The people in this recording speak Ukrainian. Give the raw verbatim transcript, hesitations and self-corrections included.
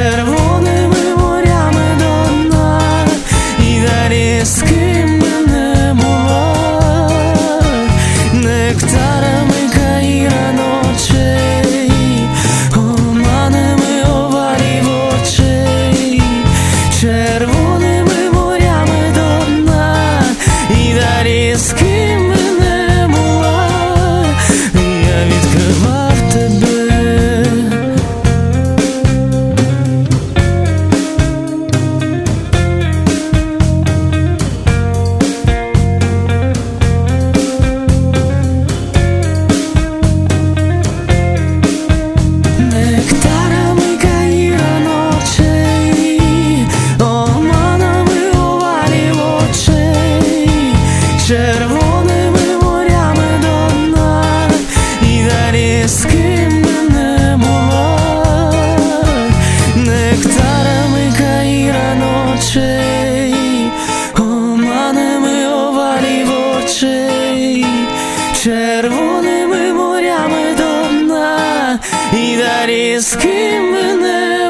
червоними морями до дна, і далі з ким би не була, нектарами Каїра ночей, оманами овалів очей, червоними морями до дна, і далі з ким би не була, я відкривав тебе. Нектарами Каїра ночей, оманами овалів очей, червоними морями до дна, і далі з ким би не була, нектарами Каїра ночей, оманами овалів очей, червоними морями до дна, і далі з ким би не